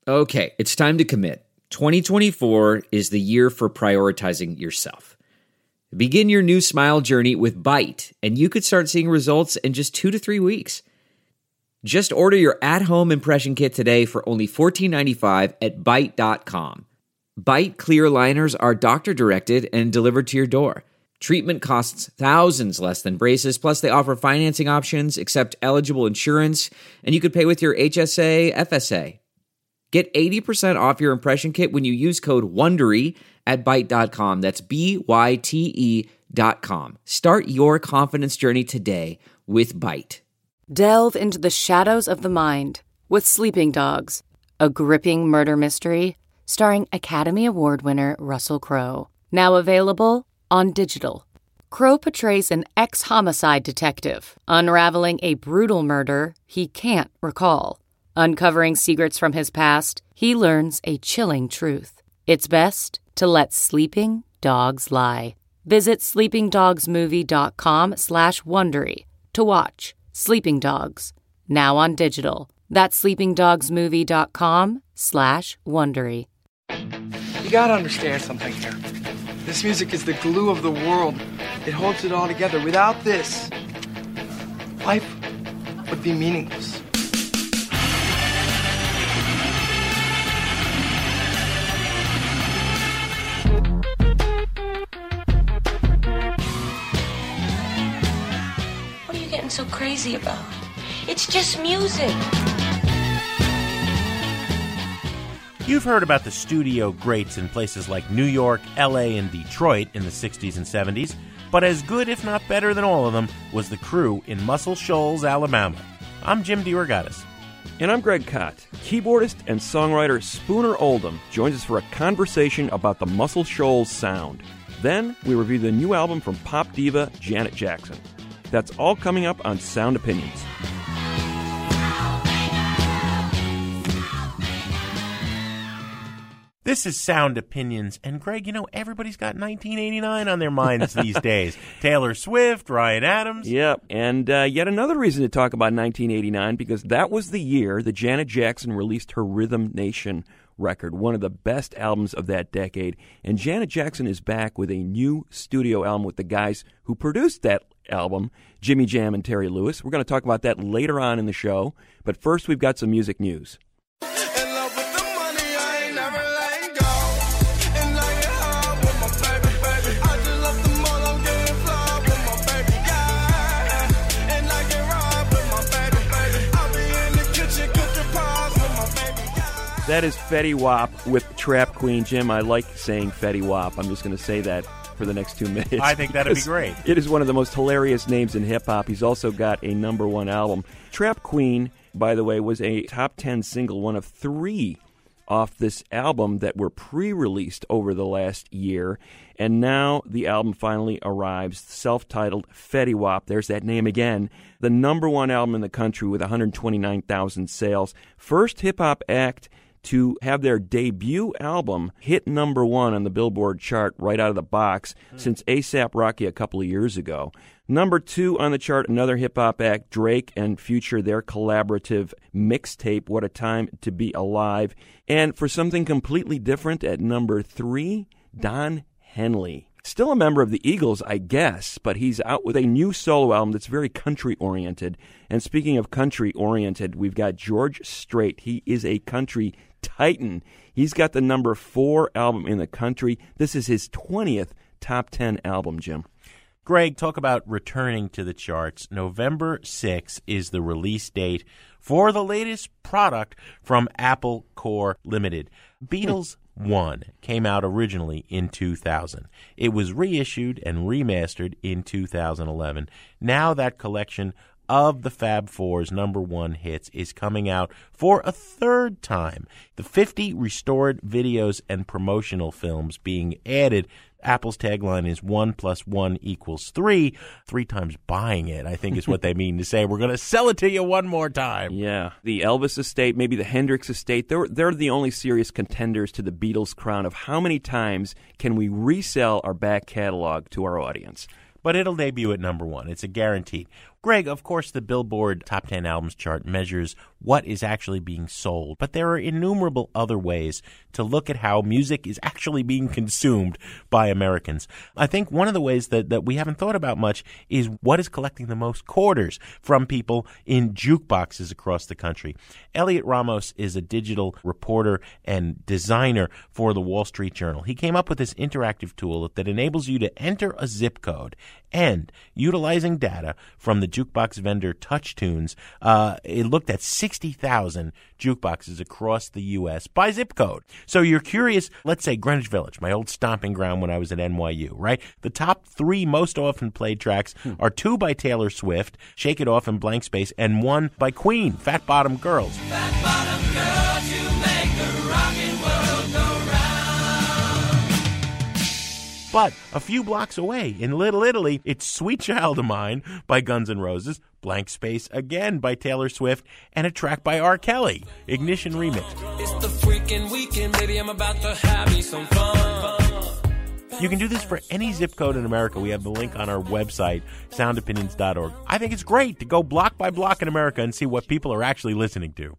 Okay, it's time to commit. 2024 is the year for prioritizing yourself. Begin your new smile journey with Byte, and you could start seeing results in just 2 to 3 weeks. Just order your at-home impression kit today for only $14.95 at Byte.com. Byte clear liners are doctor-directed and delivered to your door. Treatment costs thousands less than braces, plus they offer financing options, accept eligible insurance, and you could pay with your HSA, FSA. Get 80% off your impression kit when you use code WONDERY at Byte.com. That's BYTE.com. Start your confidence journey today with Byte. Delve into the shadows of the mind with Sleeping Dogs, a gripping murder mystery starring Academy Award winner Russell Crowe. Now available on digital. Crowe portrays an ex-homicide detective unraveling a brutal murder he can't recall. Uncovering secrets from his past, he learns a chilling truth. It's best to let sleeping dogs lie. Visit sleepingdogsmovie.com/Wondery to watch Sleeping Dogs, now on digital. That's sleepingdogsmovie.com/Wondery. You gotta understand something here. This music is the glue of the world. It holds it all together. Without this, life would be meaningless. What are you getting so crazy about? It's just music. You've heard about the studio greats in places like New York, L.A., and Detroit in the 60s and 70s, but as good, if not better than all of them, was the crew in Muscle Shoals, Alabama. I'm Jim DeRogatis. And I'm Greg Kot. Keyboardist and songwriter Spooner Oldham joins us for a conversation about the Muscle Shoals sound. Then we review the new album from pop diva Janet Jackson. That's all coming up on Sound Opinions. This is Sound Opinions, and Greg, everybody's got 1989 on their minds these days. Taylor Swift, Ryan Adams. Yep, and yet another reason to talk about 1989, because that was the year that Janet Jackson released her Rhythm Nation record, one of the best albums of that decade. And Janet Jackson is back with a new studio album with the guys who produced that album, Jimmy Jam and Terry Lewis. We're going to talk about that later on in the show, but first we've got some music news. That is Fetty Wap with Trap Queen. Jim, I like saying Fetty Wap. I'm just going to say that for the next 2 minutes. I think that'd be great. It is one of the most hilarious names in hip-hop. He's also got a #1 album. Trap Queen, by the way, was a top 10 single, one of 3 off this album that were pre-released over the last year. And now the album finally arrives, self-titled Fetty Wap. There's that name again. The #1 album in the country with 129,000 sales. First hip-hop act to have their debut album hit #1 on the Billboard chart right out of the box since A$AP Rocky a couple of years ago. #2 on the chart, another hip-hop act, Drake and Future, their collaborative mixtape, What a Time to Be Alive. And for something completely different, at #3, Don Henley. Still a member of the Eagles, I guess, but he's out with a new solo album that's very country-oriented. And speaking of country-oriented, we've got George Strait. He is a country titan. He's got the #4 album in the country. This is his 20th top 10 album, Jim. Greg, talk about returning to the charts. November 6th is the release date for the latest product from Apple Corps Limited. Beatles 1 came out originally in 2000. It was reissued and remastered in 2011. Now that collection of the Fab Four's #1 hits is coming out for a third time. The 50 restored videos and promotional films being added. Apple's tagline is 1 + 1 = 3. 3 times buying it, I think, is what they mean to say. We're going to sell it to you one more time. Yeah. The Elvis estate, maybe the Hendrix estate, they're the only serious contenders to the Beatles crown of how many times can we resell our back catalog to our audience. But it'll debut at #1. It's a guaranteed. Greg, of course, the Billboard Top 10 Albums chart measures what is actually being sold, but there are innumerable other ways to look at how music is actually being consumed by Americans. I think one of the ways that we haven't thought about much is what is collecting the most quarters from people in jukeboxes across the country. Elliot Ramos is a digital reporter and designer for the Wall Street Journal. He came up with this interactive tool that enables you to enter a zip code and, utilizing data from the jukebox vendor TouchTunes, it looked at 60,000 jukeboxes across the U.S. by zip code. So you're curious, let's say Greenwich Village, my old stomping ground when I was at NYU, right? The top 3 most often played tracks are 2 by Taylor Swift, Shake It Off and Blank Space, and 1 by Queen, Fat Bottom Girls. Fat bottom girls, you make the rockin' world go round. But a few blocks away in Little Italy, it's Sweet Child of Mine by Guns N' Roses, Blank Space again by Taylor Swift, and a track by R. Kelly, Ignition Remix. It's the freaking weekend, baby, I'm about to have me some fun. You can do this for any zip code in America. We have the link on our website, soundopinions.org. I think it's great to go block by block in America and see what people are actually listening to.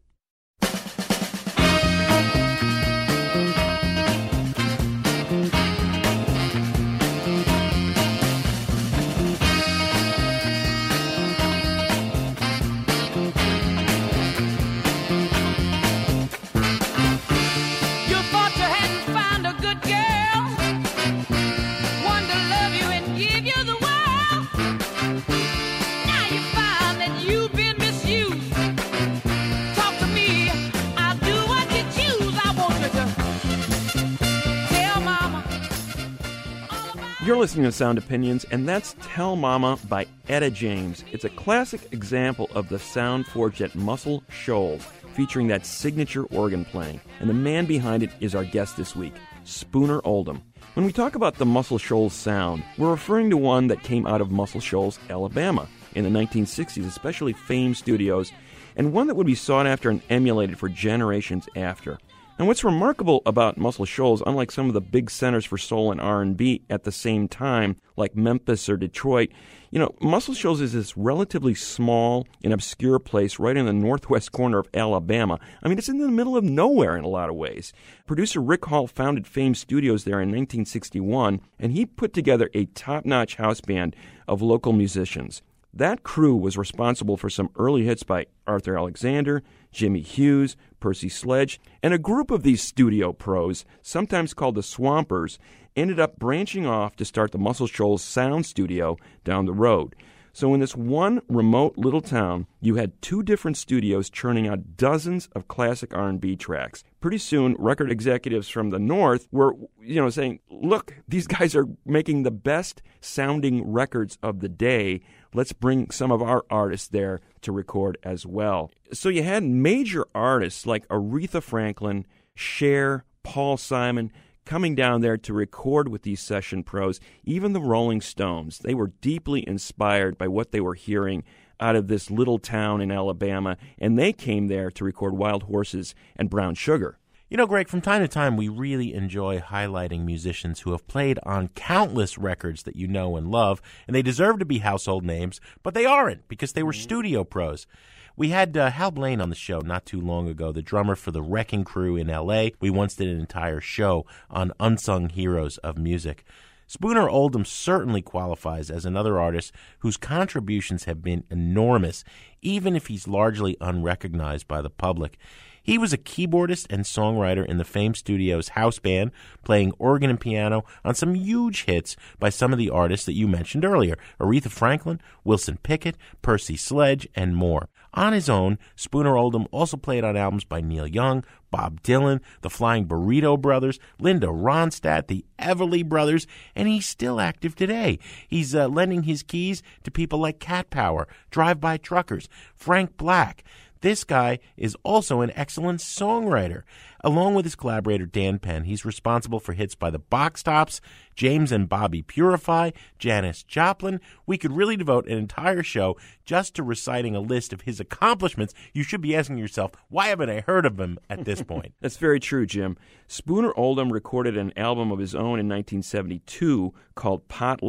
You're listening to Sound Opinions, and that's Tell Mama by Etta James. It's a classic example of the sound forged at Muscle Shoals, featuring that signature organ playing. And the man behind it is our guest this week, Spooner Oldham. When we talk about the Muscle Shoals sound, we're referring to one that came out of Muscle Shoals, Alabama, in the 1960s, especially Fame Studios, and one that would be sought after and emulated for generations after. And what's remarkable about Muscle Shoals, unlike some of the big centers for soul and R&B at the same time, like Memphis or Detroit, Muscle Shoals is this relatively small and obscure place right in the northwest corner of Alabama. I mean, it's in the middle of nowhere in a lot of ways. Producer Rick Hall founded Fame Studios there in 1961, and he put together a top-notch house band of local musicians. That crew was responsible for some early hits by Arthur Alexander, Jimmy Hughes, Percy Sledge, and a group of these studio pros, sometimes called the Swampers, ended up branching off to start the Muscle Shoals Sound Studio down the road. So in this one remote little town, you had 2 different studios churning out dozens of classic R&B tracks. Pretty soon, record executives from the North were, saying, look, these guys are making the best sounding records of the day. Let's bring some of our artists there to record as well. So you had major artists like Aretha Franklin, Cher, Paul Simon, coming down there to record with these session pros. Even the Rolling Stones, they were deeply inspired by what they were hearing out of this little town in Alabama, and they came there to record Wild Horses and Brown Sugar. Greg, from time to time, we really enjoy highlighting musicians who have played on countless records that you know and love, and they deserve to be household names, but they aren't because they were studio pros. We had Hal Blaine on the show not too long ago, the drummer for the Wrecking Crew in L.A. We once did an entire show on unsung heroes of music. Spooner Oldham certainly qualifies as another artist whose contributions have been enormous, even if he's largely unrecognized by the public. He was a keyboardist and songwriter in the Fame Studios house band, playing organ and piano on some huge hits by some of the artists that you mentioned earlier, Aretha Franklin, Wilson Pickett, Percy Sledge, and more. On his own, Spooner Oldham also played on albums by Neil Young, Bob Dylan, the Flying Burrito Brothers, Linda Ronstadt, the Everly Brothers, and he's still active today. He's lending his keys to people like Cat Power, Drive-By Truckers, Frank Black. This guy is also an excellent songwriter. Along with his collaborator Dan Penn, he's responsible for hits by the Box Tops, James and Bobby Purify, Janis Joplin. We could really devote an entire show just to reciting a list of his accomplishments. You should be asking yourself, why haven't I heard of him at this point? That's very true, Jim. Spooner Oldham recorded an album of his own in 1972 called Potluck,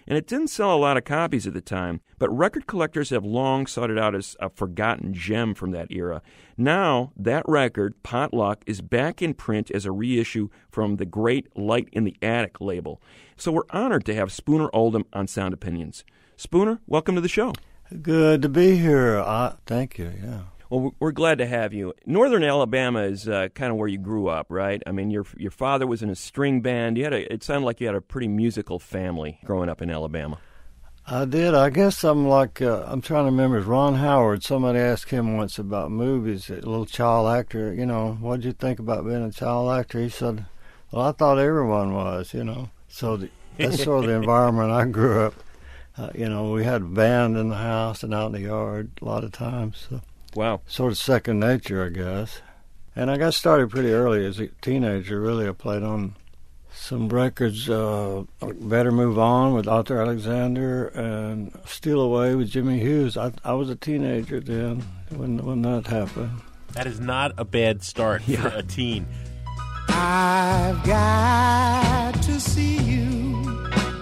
and it didn't sell a lot of copies at the time, but record collectors have long sought it out as a forgotten gem from that era. Now, that record, Potluck, is back in print as a reissue from the great Light in the Attic label. So we're honored to have Spooner Oldham on Sound Opinions. Spooner, welcome to the show. Good to be here. Thank you, yeah. Well, we're glad to have you. Northern Alabama is kind of where you grew up, right? I mean, your father was in a string band. It sounded like you had a pretty musical family growing up in Alabama. I did. I guess I'm like, I'm trying to remember, it's Ron Howard. Somebody asked him once about movies, a little child actor, what'd you think about being a child actor? He said, well, I thought everyone was, So that's sort of the environment I grew up. We had a band in the house and out in the yard a lot of times, so. Wow. Sort of second nature, I guess. And I got started pretty early as a teenager, really. I played on some records, Better Move On with Arthur Alexander and Steal Away with Jimmy Hughes. I was a teenager then when that happened. That is not a bad start for a teen. I've got to see you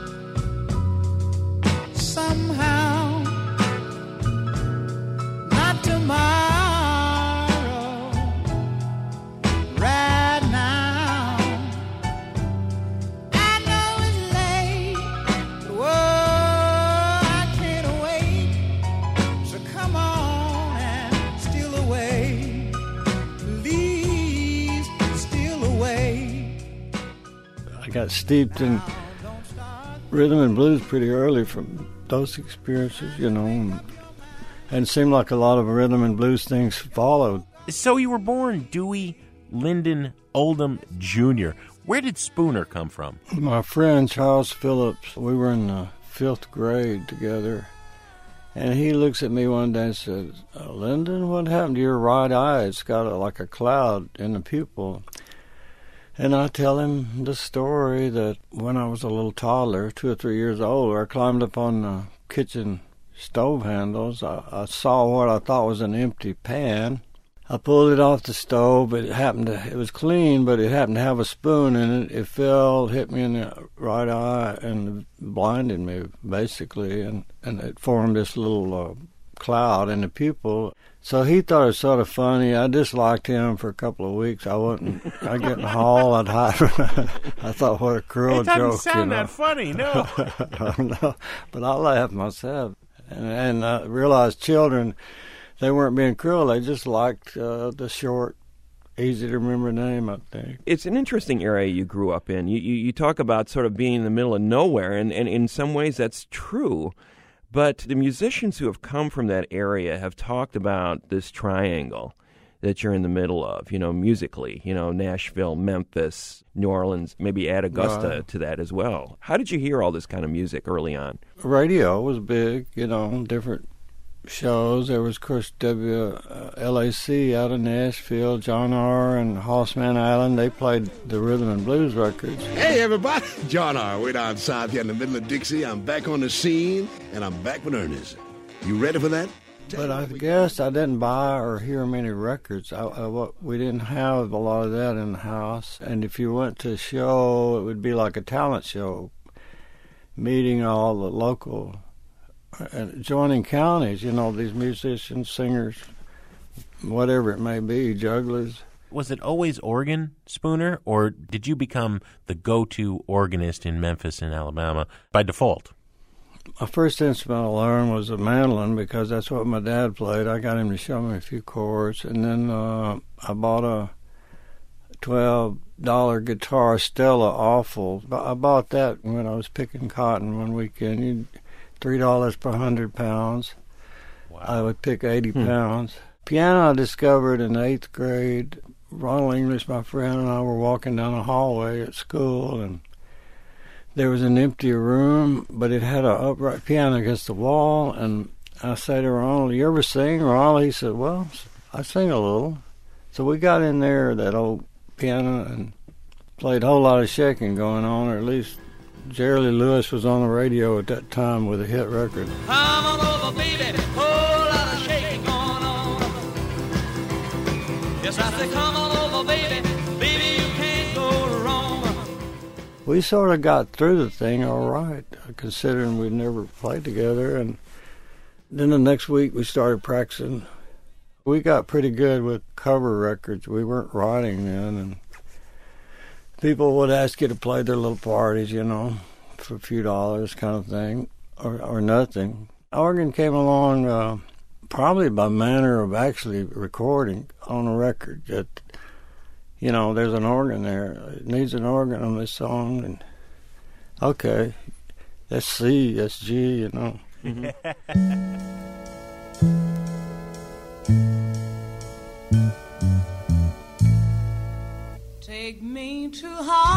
somehow. Tomorrow, right now, I know it's late, whoa, I can't wait, so come on and steal away, please steal away. I got steeped in rhythm and blues pretty early from those experiences, and it seemed like a lot of rhythm and blues things followed. So you were born Dewey Lyndon Oldham Jr. Where did Spooner come from? My friend Charles Phillips, we were in the 5th grade together, and he looks at me one day and says, Lyndon, what happened to your right eye? It's got like a cloud in the pupil. And I tell him the story that when I was a little toddler, 2 or 3 years old, I climbed up on the kitchen stove handles. I saw what I thought was an empty pan. I pulled it off the stove, but it was clean, but it happened to have a spoon in it. It fell, hit me in the right eye, and blinded me, basically, and it formed this little cloud in the pupil. So he thought it was sort of funny. I disliked him for a couple of weeks. I'd get in the hall, I'd hide. I thought, what a cruel joke. It doesn't sound that funny, no. No, but I laughed myself. And I realized children, they weren't being cruel. They just liked the short, easy-to-remember name, I think. It's an interesting area you grew up in. You talk about sort of being in the middle of nowhere, and in some ways that's true. But the musicians who have come from that area have talked about this triangle that you're in the middle of, musically, Nashville, Memphis, New Orleans, maybe add Augusta to that as well. How did you hear all this kind of music early on? Radio was big, different shows. There was, of course, WLAC out of Nashville, John R. and Hossman Island. They played the rhythm and blues records. Hey, everybody. John R. Way down south here in the middle of Dixie. I'm back on the scene, and I'm back with Ernest. You ready for that? But I guess I didn't buy or hear many records. We didn't have a lot of that in the house. And if you went to a show, it would be like a talent show, meeting all the local adjoining counties, these musicians, singers, whatever it may be, jugglers. Was it always organ, Spooner, or did you become the go-to organist in Memphis and Alabama by default? My first instrument I learned was a mandolin because that's what my dad played. I got him to show me a few chords, and then I bought a $12 guitar, Stella Awful. I bought that when I was picking cotton one weekend. $3 per 100 pounds. Wow. I would pick 80 pounds. Piano I discovered in 8th grade. Ronald English, my friend, and I were walking down a hallway at school, and there was an empty room, but it had an upright piano against the wall, and I said to Ronald, you ever sing, Ronald? He said, well, I sing a little. So we got in there, that old piano, and played a whole lot of shaking going on, or at least Jerry Lee Lewis was on the radio at that time with a hit record. Come on over, baby, whole lot of shaking going on. Yes, I said, come on over, baby, baby, you can't go wrong. we sort of got through the thing all right, considering we'd never played together. And then the next week we started practicing. We got pretty good with cover records. We weren't writing then, and people would ask you to play their little parties, you know, for a few dollars kind of thing, or nothing. Organ came along probably by manner of actually recording on a record that, you know, there's an organ there. It needs an organ on this song, and okay, that's C, that's G, you know. Take me to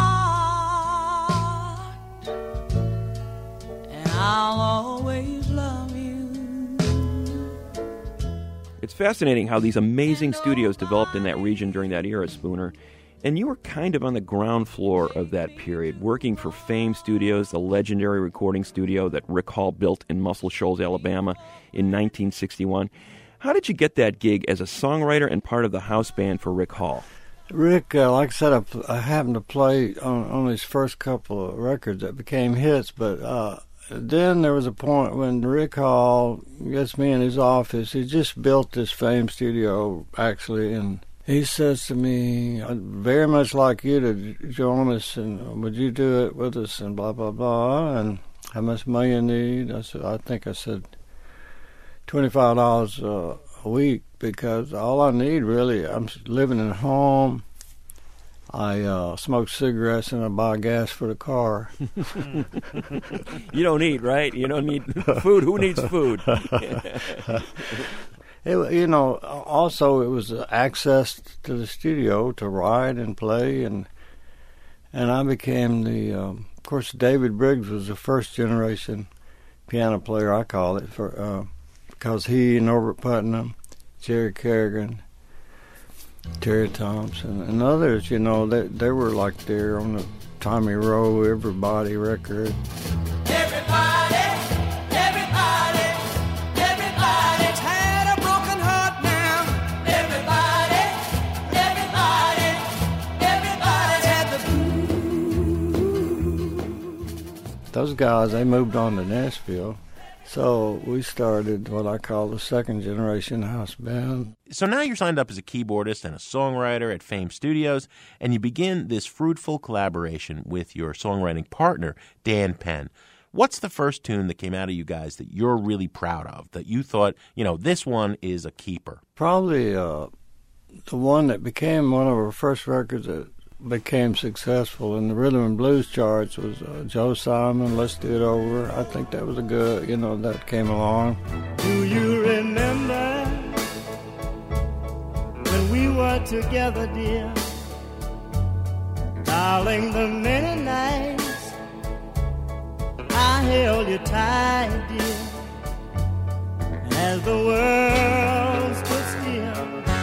heart, and I'll always love you. It's fascinating how these amazing studios developed in that region during that era, Spooner. And you were kind of on the ground floor of that period, working for Fame Studios, the legendary recording studio that Rick Hall built in Muscle Shoals, Alabama in 1961. How did you get that gig as a songwriter and part of the house band for Rick Hall? Rick, like I said, I happened to play on his first couple of records that became hits, but then there was a point when Rick Hall gets me in his office. He just built this Fame studio, actually, and he says to me, I'd very much like you to join us, and would you do it with us, and blah, blah, blah, and how much money you need? I think I said $25 a week, because all I need, really, I'm living at home. I smoke cigarettes and I buy gas for the car. You don't eat, right? You don't need food. Who needs food? You know, also it was access to the studio to write and play, and I became of course, David Briggs was the first generation piano player, I call it, because he and Norbert Putnam, Jerry Kerrigan, Terry Thompson, and others, you know, they were like there on the Tommy Rowe Everybody record. Everybody's had a broken heart now. Everybody's had the blues. Those guys, they moved on to Nashville. So we started what I call the second generation house band. So now you're signed up as a keyboardist and a songwriter at Fame Studios, and you begin this fruitful collaboration with your songwriting partner, Dan Penn. What's the first tune that came out of you guys that you're really proud of, that you thought, you know, this one is a keeper? Probably the one that became one of our first records that became successful in the rhythm and blues charts was Joe Simon, Let's Do It Over. I think that was a good, you know, that came along. Do you remember when we were together, dear? Darling, the many nights I held you tight, dear, as the world stood still.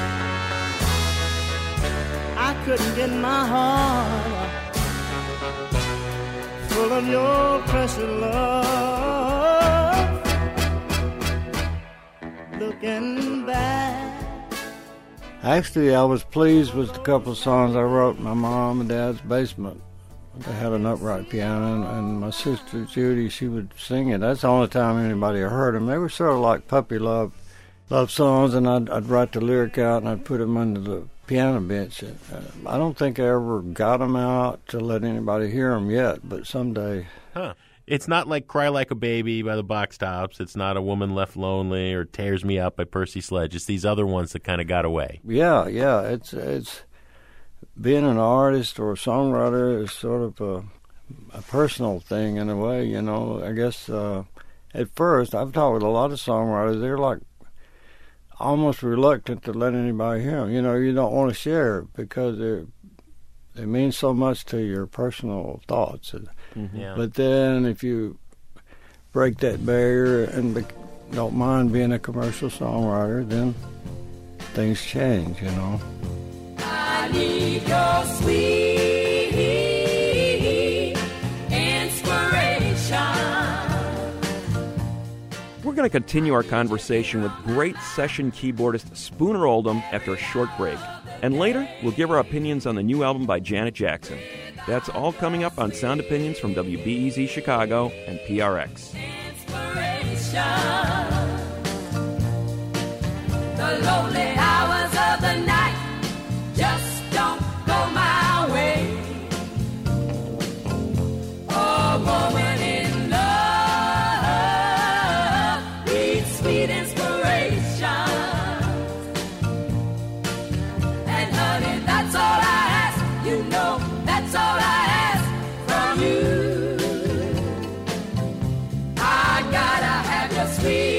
I couldn't get my heart full of your precious love. Looking back, Actually, I was pleased with the couple of songs I wrote in my mom and dad's basement. They had an upright piano, and my sister Judy, she would sing it. That's the only time anybody heard them. They were sort of like puppy love songs, and I'd write the lyric out and I'd put them under the piano bench. I don't think I ever got them out to let anybody hear them yet, but someday. Huh. It's not like Cry Like a Baby by the Box Tops. It's not A Woman Left Lonely or Tears Me Up by Percy Sledge. It's these other ones that kind of got away. Yeah. It's being an artist or a songwriter is sort of a personal thing in a way, you know. I guess at first, I've talked with a lot of songwriters, they're like almost reluctant to let anybody hear them. You know, you don't want to share it because they mean so much to your personal thoughts. Mm-hmm. Yeah. But then if you break that barrier and don't mind being a commercial songwriter, then things change, you know. I need your sweet inspiration. We're going to continue our conversation with great session keyboardist Spooner Oldham after a short break. And later, we'll give our opinions on the new album by Janet Jackson. That's all coming up on Sound Opinions from WBEZ Chicago and PRX. The lonely hours of the night just don't go my way. A woman in love needs sweet inspiration. And honey, that's all I ask. You know, that's all I ask from you. I gotta have your sweet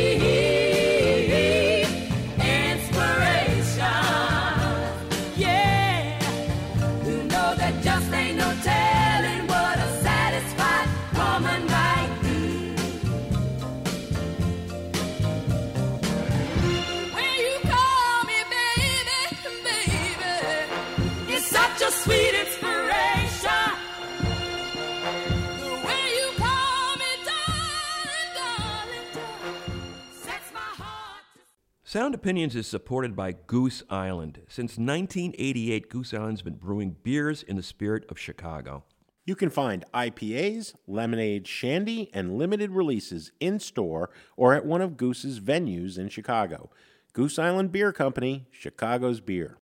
sweet inspiration. The way you call me darling, darling, sets my heart. Sound Opinions is supported by Goose Island. Since 1988, Goose Island's been brewing beers in the spirit of Chicago. You can find IPAs, lemonade, shandy, and limited releases in-store or at one of Goose's venues in Chicago. Goose Island Beer Company, Chicago's beer.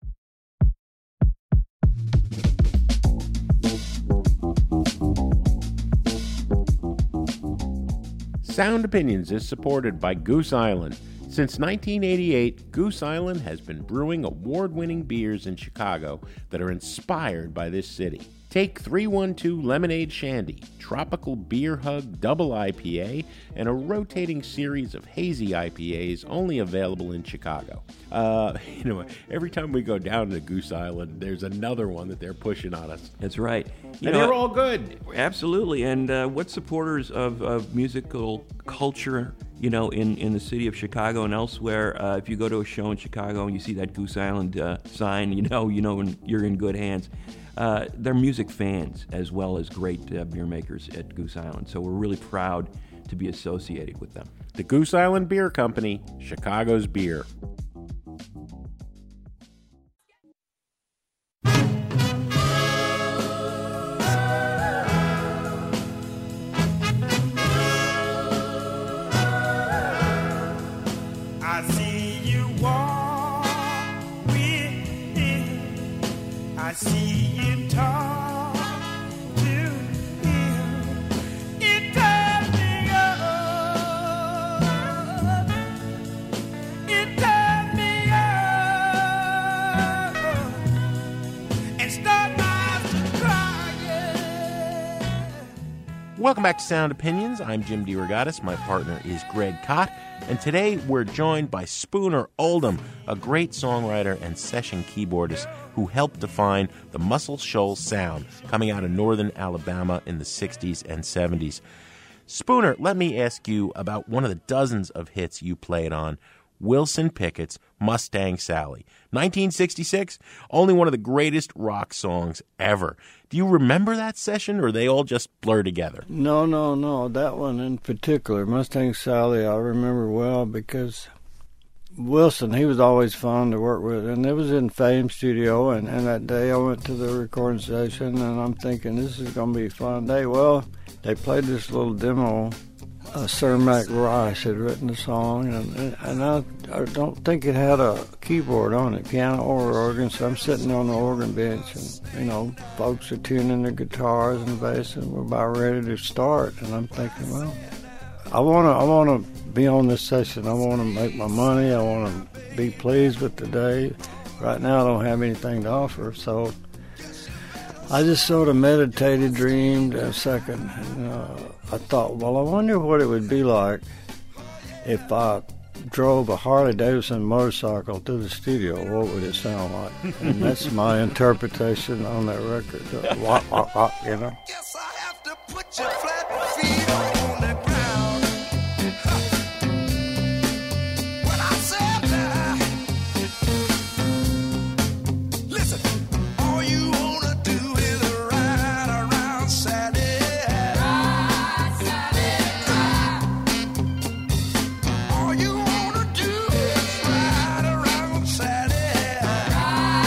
Sound Opinions is supported by Goose Island. Since 1988, Goose Island has been brewing award-winning beers in Chicago that are inspired by this city. Take 312 Lemonade Shandy, Tropical Beer Hug Double IPA, and a rotating series of hazy IPAs only available in Chicago. Every time we go down to Goose Island, there's another one that they're pushing on us. That's right. They're all good. Absolutely. And what supporters of musical culture, in the city of Chicago and elsewhere, if you go to a show in Chicago and you see that Goose Island sign, you know you're in good hands. They're music fans as well as great beer makers at Goose Island. So we're really proud to be associated with them. The Goose Island Beer Company, Chicago's beer. I see you walk with him. I see you talk to him. It turns me on. It turns me on. And start my eyes to crying. Welcome back to Sound Opinions. I'm Jim DeRogatis. My partner is Greg Kot. And today we're joined by Spooner Oldham, a great songwriter and session keyboardist who helped define the Muscle Shoals sound coming out of northern Alabama in the 60s and 70s. Spooner, let me ask you about one of the dozens of hits you played on, Wilson Pickett's Mustang Sally. 1966, only one of the greatest rock songs ever. Do you remember that session, or they all just blur together? No. That one in particular, Mustang Sally, I remember well because Wilson, he was always fun to work with. And it was in Fame Studio, and that day I went to the recording session, and I'm thinking, this is going to be a fun day. Well, they played this little demo. Sir Mac Rice had written the song, and I don't think it had a keyboard on it, piano or organ, so I'm sitting on the organ bench, and, folks are tuning their guitars and bass, and we're about ready to start, and I'm thinking, well, I want to be on this session. I want to make my money. I want to be pleased with the day. Right now I don't have anything to offer, so I just sort of meditated, dreamed a second, and I thought, well, I wonder what it would be like if I drove a Harley-Davidson motorcycle to the studio. What would it sound like? And that's my interpretation on that record. Wah, wah, wah, Guess I have to put your flat feet on the ground. When I said that, listen, all you wanna do is ride around Saturday. Ride Saturday. All you wanna do is ride around Saturday. Ride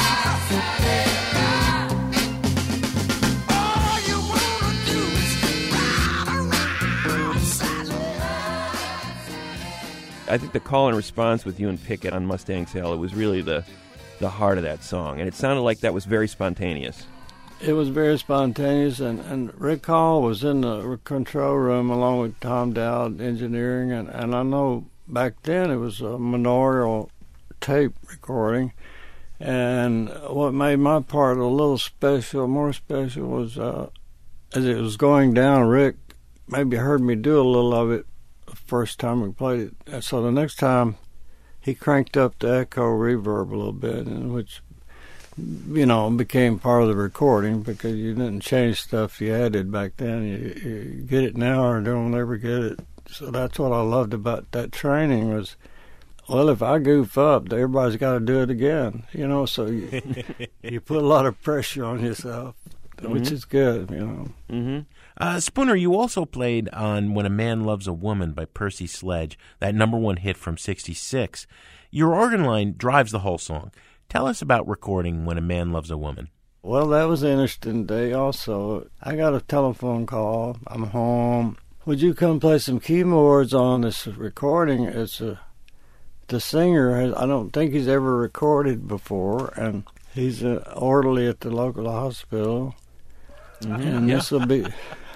I think the call and response with you and Pickett on Mustang Sale, it was really the heart of that song. And it sounded like that was very spontaneous. It was very spontaneous, and Rick Hall was in the control room along with Tom Dowd engineering, and I know back then it was a Memorial tape recording, and what made my part a little special, more special, was as it was going down, Rick maybe heard me do a little of it the first time we played it, and so the next time he cranked up the echo reverb a little bit, and which, you know, became part of the recording because you didn't change stuff you added back then. You get it now or don't ever get it. So that's what I loved about that training was, well, if I goof up, everybody's got to do it again, you know, so you put a lot of pressure on yourself, which is good, you know. Mm-hmm. Spooner, you also played on When a Man Loves a Woman by Percy Sledge, that #1 hit from '66. Your organ line drives the whole song. Tell us about recording When a Man Loves a Woman. Well, that was an interesting day also. I got a telephone call. I'm home. Would you come play some keyboards on this recording? The singer, I don't think he's ever recorded before, and he's an orderly at the local hospital. And this will be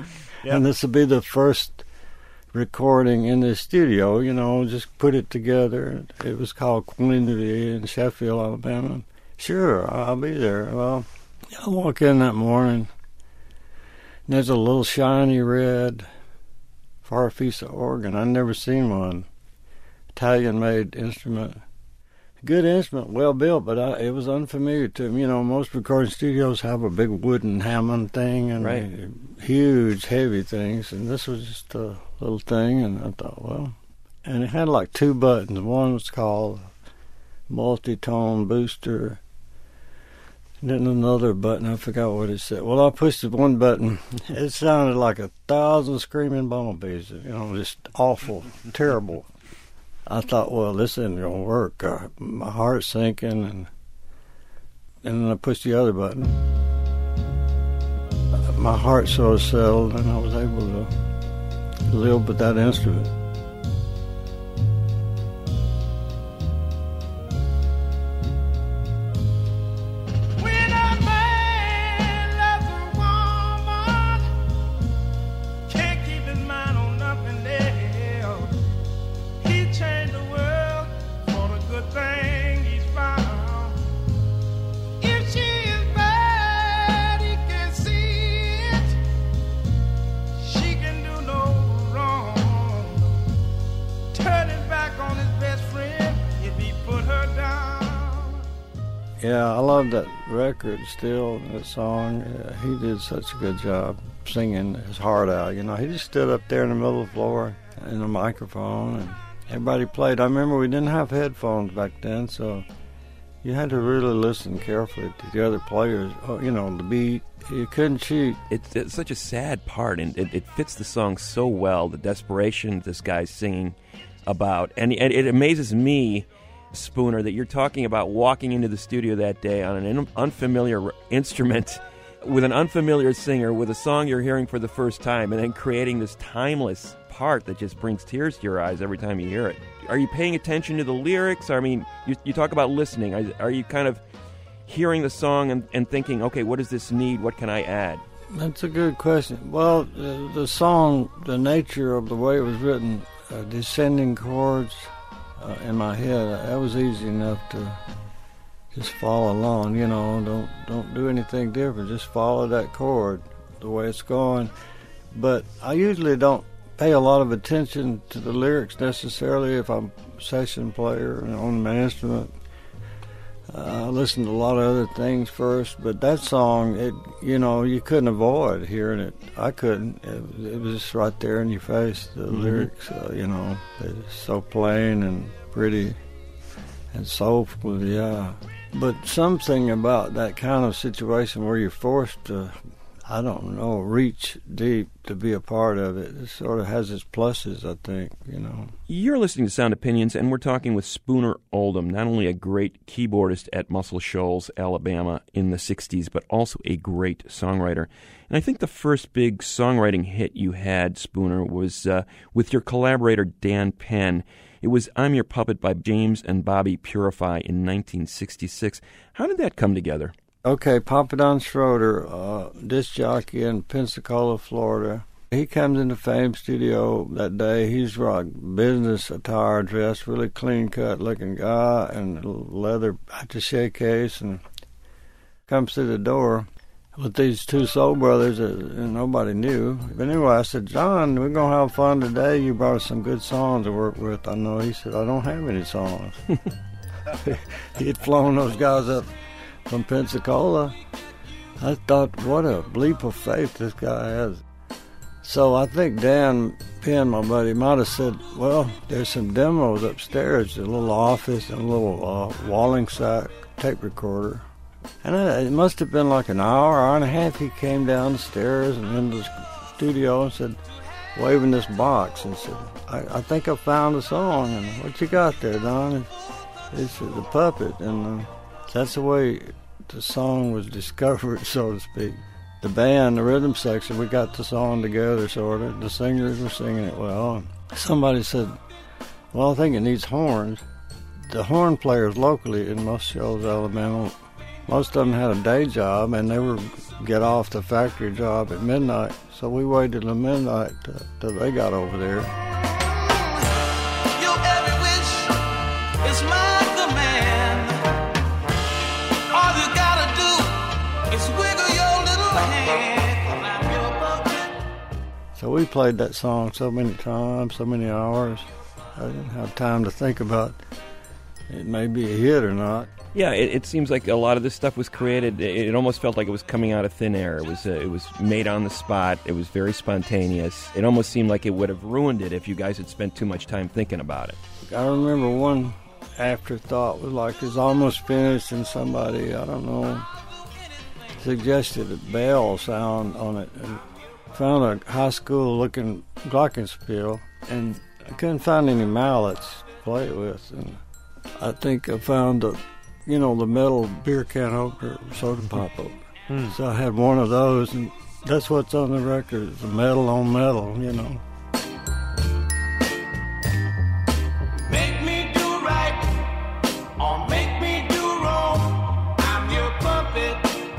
the first recording in the studio, you know, just put it together. It was called Quincy in Sheffield, Alabama. Sure, I'll be there. Well, I walk in that morning, and there's a little shiny red Farfisa organ. I'd never seen one. Italian-made instrument. Good instrument, well built, but it was unfamiliar to me. You know, most recording studios have a big wooden Hammond thing and huge, heavy things, and this was just a little thing, and I thought, well, and it had like 2 buttons. One was called multi-tone booster, and then another button, I forgot what it said. Well, I pushed the one button. It sounded like 1,000 screaming bumblebees, you know, just awful, terrible. I thought, well, this isn't going to work. My heart's sinking, and then I pushed the other button. My heart sort of settled, and I was able to live with that instrument. Yeah, I love that record still, that song. He did such a good job singing his heart out. You know, he just stood up there in the middle of the floor in a microphone, and everybody played. I remember we didn't have headphones back then, so you had to really listen carefully to the other players. You know, the beat, you couldn't cheat. It's such a sad part, and it fits the song so well, the desperation this guy's singing about. And it amazes me, Spooner, that you're talking about walking into the studio that day on an unfamiliar instrument with an unfamiliar singer with a song you're hearing for the first time, and then creating this timeless part that just brings tears to your eyes every time you hear it. Are you paying attention to the lyrics? I mean, you talk about listening. Are you kind of hearing the song and thinking, okay, what does this need? What can I add? That's a good question. Well, the song, the nature of the way it was written, descending chords, in my head, that was easy enough to just follow along. You know, don't do anything different. Just follow that chord the way it's going. But I usually don't pay a lot of attention to the lyrics necessarily if I'm a session player on my instrument. I listen to a lot of other things first, but that song, you couldn't avoid hearing it. I couldn't. It was just right there in your face. The lyrics, they're so plain and pretty and soulful, yeah. But something about that kind of situation where you're forced to, reach deep to be a part of it. It sort of has its pluses, I think, You're listening to Sound Opinions, and we're talking with Spooner Oldham, not only a great keyboardist at Muscle Shoals, Alabama in the 60s, but also a great songwriter. And I think the first big songwriting hit you had, Spooner, was with your collaborator Dan Penn. It was I'm Your Puppet by James and Bobby Purify in 1966. How did that come together? Okay, Papa Don Schroeder, disc jockey in Pensacola, Florida. He comes into Fame Studio that day. He's like business attire, dressed, really clean-cut looking guy, and a leather attaché case, and comes through the door with these two soul brothers that nobody knew. But anyway, I said, John, we're going to have fun today. You brought us some good songs to work with. I know. He said, I don't have any songs. He had flown those guys up from Pensacola. I thought, what a leap of faith this guy has. So I think Dan Penn, my buddy, might have said, well, there's some demos upstairs, a little office and a little walling sack tape recorder. And it must have been like an hour and a half. He came down the stairs and into the studio and said, waving this box, and said, I think I found a song. And what you got there, Don? And he said, The Puppet. And that's the way the song was discovered, so to speak. The band, the rhythm section, we got the song together, sort of. The singers were singing it well. Somebody said, well, I think it needs horns. The horn players locally in most shows, Alabama, most of them had a day job, and they would get off the factory job at midnight. So we waited till midnight till they got over there. Your every wish is my command. All you gotta do is wiggle your little hand. I'm your puppet. So we played that song so many times, so many hours. I didn't have time to think about it may be a hit or not. Yeah, it seems like a lot of this stuff was created. It almost felt like it was coming out of thin air. It was made on the spot. It was very spontaneous. It almost seemed like it would have ruined it if you guys had spent too much time thinking about it. I remember one afterthought was like it's almost finished, and somebody, I don't know, suggested a bell sound on it, and found a high school-looking glockenspiel, and I couldn't find any mallets to play it with, and I think I found the metal beer can opener, soda pop opener. So I had one of those, and that's what's on the record. It's metal on metal, Make me do right, or make me do wrong. I'm your puppet.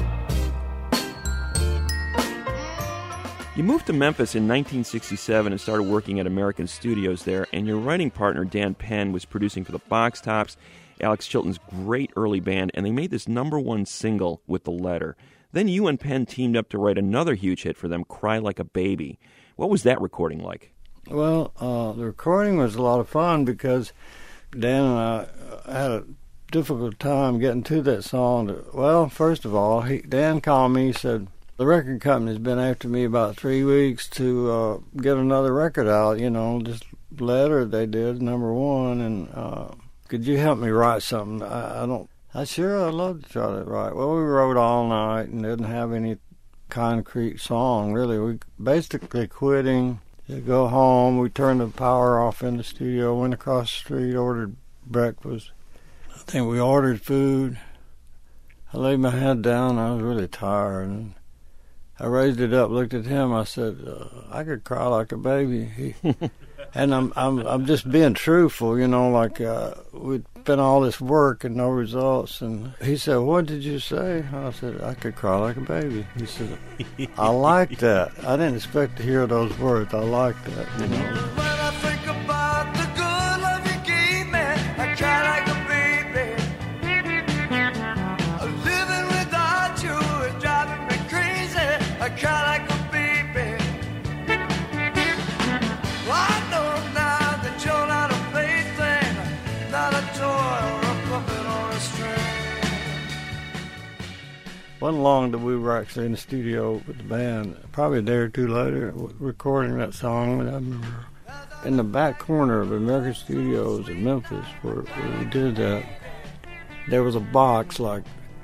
You moved to Memphis in 1967 and started working at American Studios there, and your writing partner, Dan Penn, was producing for the Box Tops, Alex Chilton's great early band, and they made this #1 single with The Letter. Then you and Penn teamed up to write another huge hit for them, Cry Like a Baby. What was that recording like? Well, the recording was a lot of fun because Dan and I had a difficult time getting to that song. Well, first of all, Dan called me, he said, the record company's been after me about 3 weeks to get another record out, this Letter they did, #1, and could you help me write something? Sure, I'd love to try to write. Well, we wrote all night and didn't have any concrete song, really. We basically quitting to go home. We turned the power off in the studio, went across the street, ordered breakfast. I think we ordered food. I laid my head down. I was really tired. And I raised it up, looked at him. I said, I could cry like a baby. And I'm just being truthful, we'd spent all this work and no results. And he said, what did you say? I said, I could cry like a baby. He said, I like that. I didn't expect to hear those words. I like that, When I think about the good love you gave me, I cry like a baby. Living without you is driving me crazy. I cry like a baby. I know now that you're not a plaything, not a toy or a puppet or a string. Wasn't long that we were actually in the studio with the band. Probably a day or two later, recording that song. And I remember in the back corner of American Studios in Memphis, where we did that, there was a box like,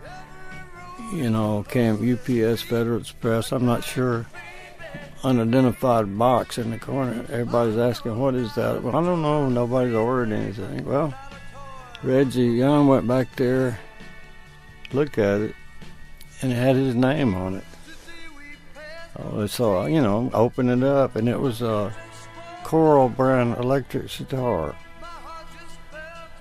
came UPS, Federal Express, I'm not sure, unidentified box in the corner. Everybody's asking, what is that? Well, I don't know. Nobody's ordered anything. Well, Reggie Young went back there, looked at it, and it had his name on it. So, opened it up, and it was a Coral brand electric sitar.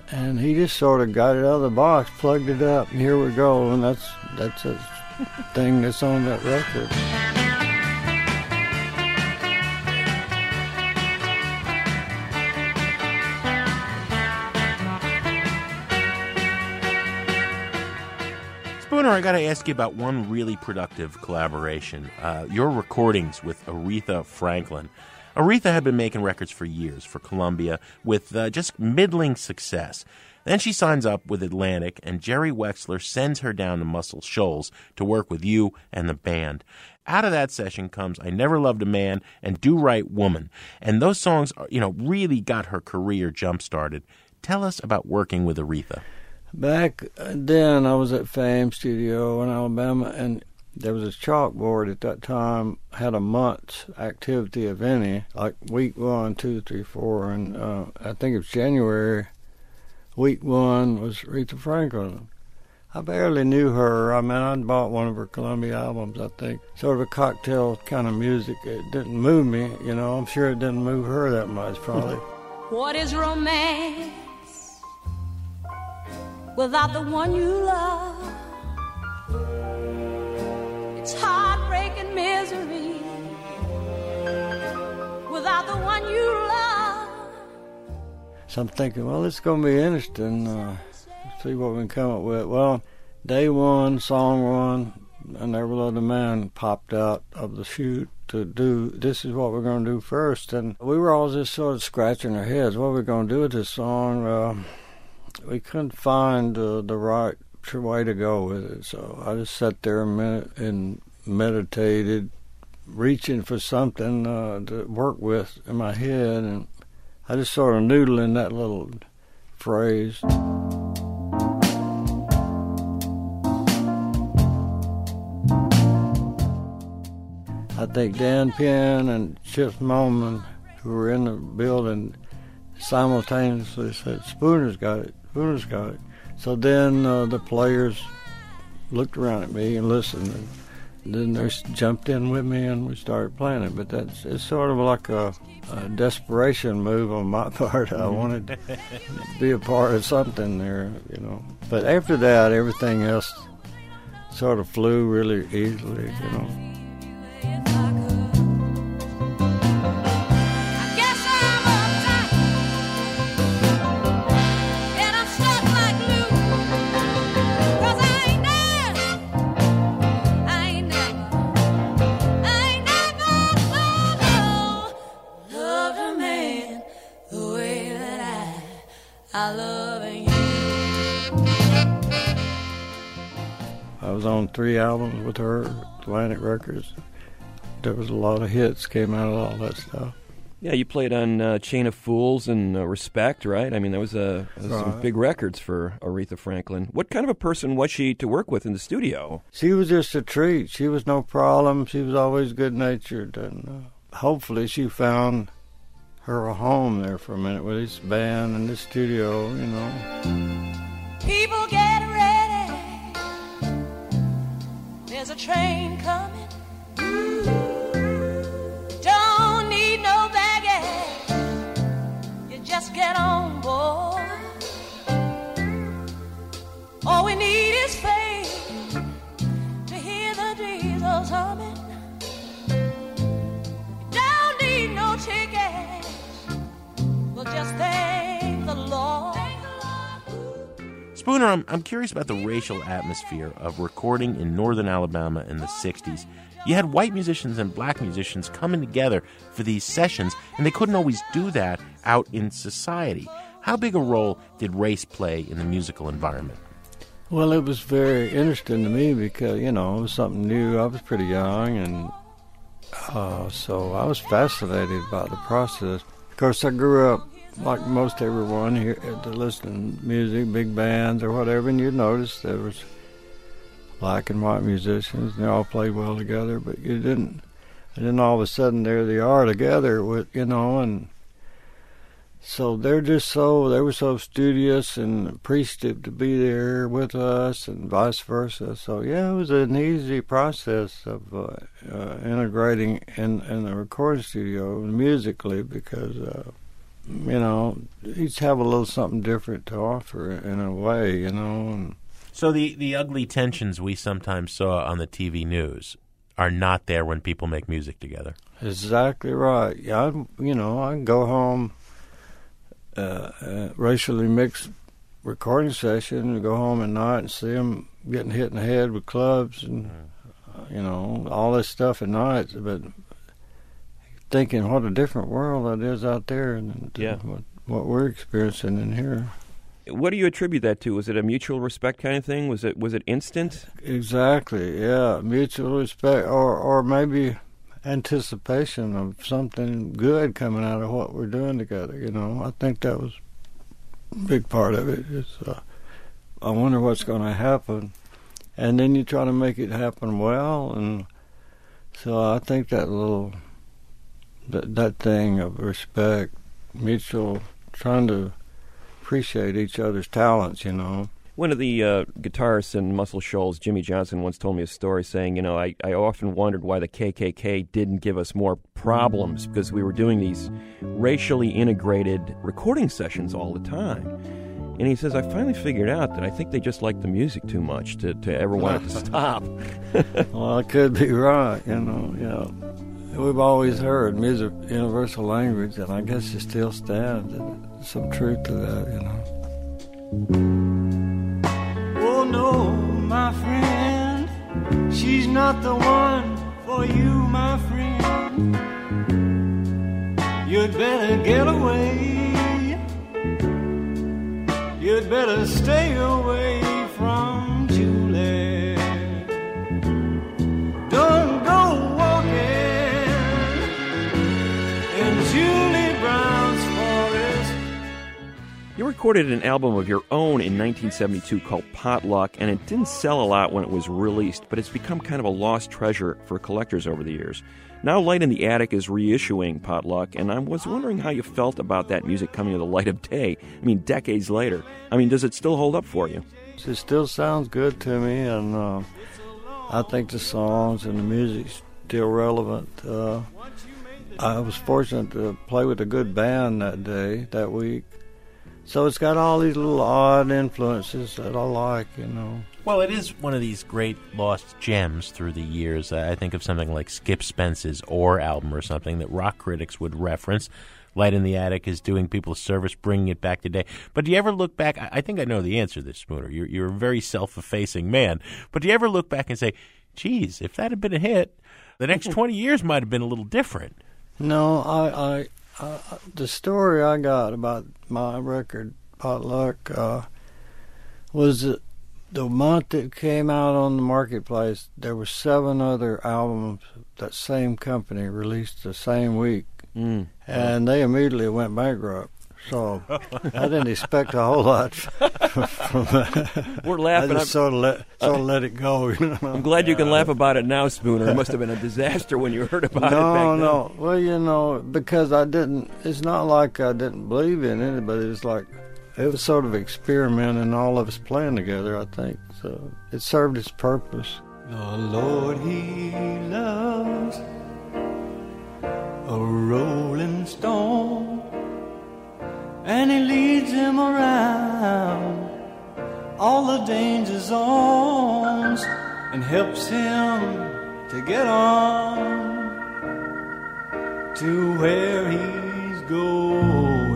And he just sort of got it out of the box, plugged it up, and here we go. And that's a thing that's on that record. Spooner, I got to ask you about one really productive collaboration, your recordings with Aretha Franklin. Aretha had been making records for years for Columbia with just middling success. Then she signs up with Atlantic, and Jerry Wexler sends her down to Muscle Shoals to work with you and the band. Out of that session comes I Never Loved a Man and Do Right Woman. And those songs, really got her career jump-started. Tell us about working with Aretha. Back then, I was at Fame Studio in Alabama, and there was a chalkboard at that time, had a month's activity of any, like week 1, 2, 3, 4, and I think it was January. Week 1 was Aretha Franklin. I barely knew her. I mean, I'd bought one of her Columbia albums, I think. Sort of a cocktail kind of music. It didn't move me, I'm sure it didn't move her that much, probably. What is romance without the one you love? It's heartbreak and misery without the one you love. So I'm thinking, well, it's going to be interesting. See what we can come up with. Well, day 1, song 1, I Never Loved a Man popped out of the chute to do, this is what we're going to do first. And we were all just sort of scratching our heads. What are we going to do with this song? We couldn't find the right way to go with it. So I just sat there a minute and meditated, reaching for something to work with in my head. And I just sort of noodled in that little phrase. I think Dan Penn and Chip Moman, who were in the building, simultaneously said, Spooner's got it, Spooner's got it. So then the players looked around at me and listened, and then they jumped in with me and we started playing it. But it's sort of like a desperation move on my part. I wanted to be a part of something there, But after that, everything else sort of flew really easily, I was on 3 albums with her, Atlantic Records. There was a lot of hits came out of all that stuff. Yeah, you played on Chain of Fools and Respect, right? I mean, that was some big records for Aretha Franklin. What kind of a person was she to work with in the studio? She was just a treat. She was no problem. She was always good-natured. And hopefully she found her a home there for a minute with this band and this studio, People get ready. There's a train coming. Don't need no baggage. You just get on board. All we need is faith to hear the diesels humming. Don't need no ticket. We'll just thank the Lord. Spooner, I'm curious about the racial atmosphere of recording in northern Alabama in the 60s. You had white musicians and black musicians coming together for these sessions, and they couldn't always do that out in society. How big a role did race play in the musical environment? Well, it was very interesting to me because, it was something new. I was pretty young, and so I was fascinated by the process. Of course, I grew up like most everyone here to listen to music, big bands or whatever, and you'd notice there was black and white musicians, and they all played well together, but you didn't. And then all of a sudden there they are together with, and so they were so studious and appreciative to be there with us and vice versa. So yeah, it was an easy process of integrating in the recording studio musically because each have a little something different to offer in a way, And so the ugly tensions we sometimes saw on the TV news are not there when people make music together. Exactly right. Yeah, I can go home, racially mixed recording session, and go home at night and see them getting hit in the head with clubs and, all this stuff at night. But thinking what a different world that is out there and what we're experiencing in here. What do you attribute that to? Was it a mutual respect kind of thing? Was it instant? Exactly, yeah. Mutual respect or maybe anticipation of something good coming out of what we're doing together, I think that was a big part of it. I wonder what's going to happen. And then you try to make it happen well. And so I think that that thing of respect, mutual, trying to appreciate each other's talents, One of the guitarists in Muscle Shoals, Jimmy Johnson, once told me a story saying, I often wondered why the KKK didn't give us more problems because we were doing these racially integrated recording sessions all the time. And he says, I finally figured out that I think they just liked the music too much to ever want it to stop. Well, it could be right, yeah. We've always heard music, universal language, and I guess it still stands. There's some truth to that, Oh no, my friend, she's not the one for you, my friend. You'd better get away. You'd better stay away from Julie. Don't go walking in Julie Brown's forest. You recorded an album of your own in 1972 called Potluck, and it didn't sell a lot when it was released, but it's become kind of a lost treasure for collectors over the years. Now Light in the Attic is reissuing Potluck, and I was wondering how you felt about that music coming to the light of day. Decades later. Does it still hold up for you? It still sounds good to me, and I think the songs and the music's still relevant. I was fortunate to play with a good band that week. So it's got all these little odd influences that I like, Well, it is one of these great lost gems through the years. I think of something like Skip Spence's Or album or something that rock critics would reference. Light in the Attic is doing people a service, bringing it back today. But do you ever look back? I think I know the answer to this, Spooner. You're a very self-effacing man. But do you ever look back and say, geez, if that had been a hit, the next 20 years might have been a little different? No, the story I got about my record, Potluck, was that the month it came out on the marketplace, there were 7 other albums that same company released the same week, and they immediately went bankrupt. So I didn't expect a whole lot from that. We're laughing. I just sort of let it go. I'm glad you can laugh about it now, Spooner. It must have been a disaster when you heard about it back then. No. Well, because I didn't. It's not like I didn't believe in it, but it's like it was sort of experimenting, all of us playing together. I think so. It served its purpose. The Lord, He loves a rolling stone, and He leads him around all the danger zones and helps him to get on to where he's going.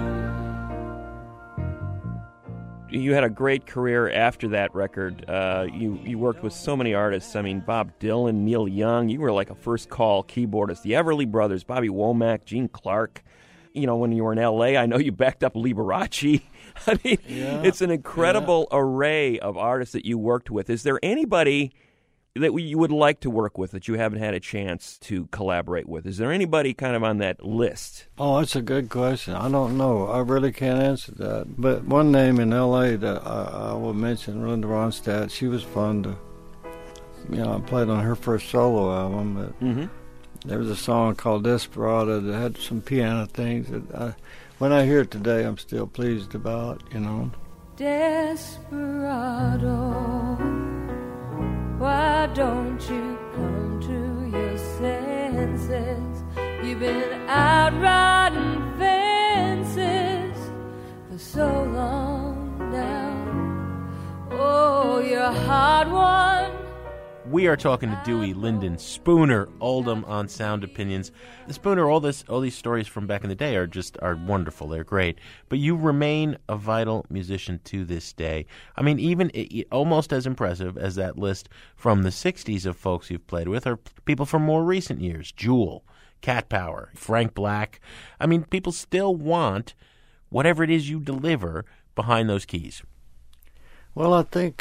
You had a great career after that record. You worked with so many artists. Bob Dylan, Neil Young. You were like a first-call keyboardist. The Everly Brothers, Bobby Womack, Gene Clark. When you were in L.A., I know you backed up Liberace. It's an incredible array of artists that you worked with. Is there anybody that you would like to work with that you haven't had a chance to collaborate with? Is there anybody kind of on that list? Oh, that's a good question. I don't know. I really can't answer that. But one name in L.A. that I will mention, Linda Ronstadt, she was fun to, I played on her first solo album, but there was a song called Desperado that had some piano things that when I hear it today, I'm still pleased about, Desperado, why don't you come to your senses? You've been out riding fences for so long now. Oh, you're a hard one. We are talking to Dewey Linden Spooner Oldham on Sound Opinions. Spooner, all these stories from back in the day are wonderful. They're great. But you remain a vital musician to this day. I mean, even almost as impressive as that list from the 60s of folks you've played with are people from more recent years. Jewel, Cat Power, Frank Black. I mean, people still want whatever it is you deliver behind those keys. Well, I think